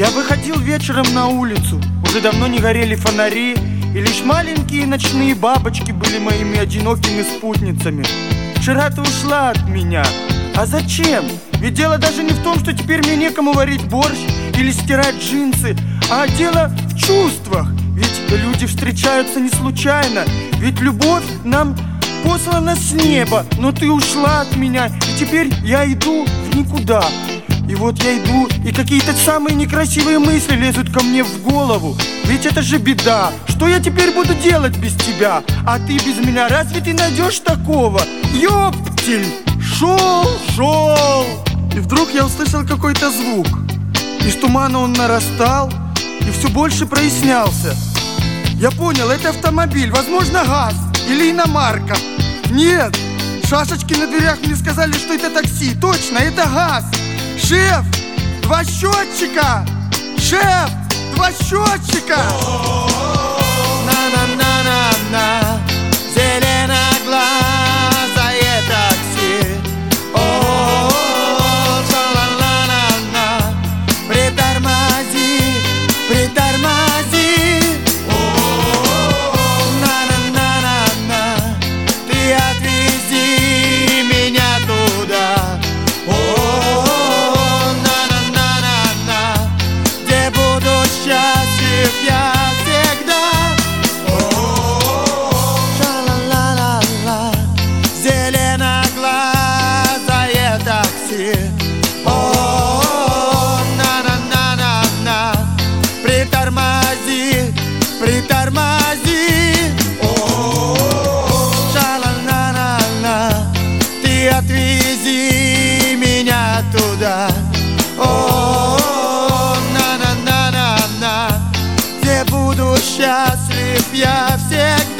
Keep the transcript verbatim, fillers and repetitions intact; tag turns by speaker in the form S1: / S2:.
S1: Я выходил вечером на улицу, уже давно не горели фонари, и лишь маленькие ночные бабочки были моими одинокими спутницами. Вчера ты ушла от меня. А зачем? Ведь дело даже не в том, что теперь мне некому варить борщ или стирать джинсы, а дело в чувствах. Ведь люди встречаются не случайно. Ведь любовь нам послана с неба. Но ты ушла от меня, и теперь я иду в никуда. И вот я иду, и какие-то самые некрасивые мысли лезут ко мне в голову. Ведь это же беда. Что я теперь буду делать без тебя? А ты без меня, разве ты найдешь такого? Ёптель! Шел, шел! И вдруг я услышал какой-то звук. Из тумана он нарастал и все больше прояснялся. Я понял, это автомобиль, возможно, ГАЗ или иномарка. Нет, шашечки на дверях мне сказали, что это такси. Точно, это ГАЗ. Шеф, два счетчика! Шеф, два счетчика! На-на-на-на-на, зеленоглазое такси. О-о-о, ша-ла-ла-ла-ла, притормози, притормози. О-о-о, на-на-на-на-на, ты отвези меня туда. Счастлив я всегда. О-о-о, ша-ла-ла-ла-ла, зеленоглазое такси. О-о-о, на-на-на-на-на, притормози, притормози. О-о-о, ша-ла-ла-ла-ла, ты отвези меня туда. О-о-о, на-на-на-на, где буду счастлив я всегда.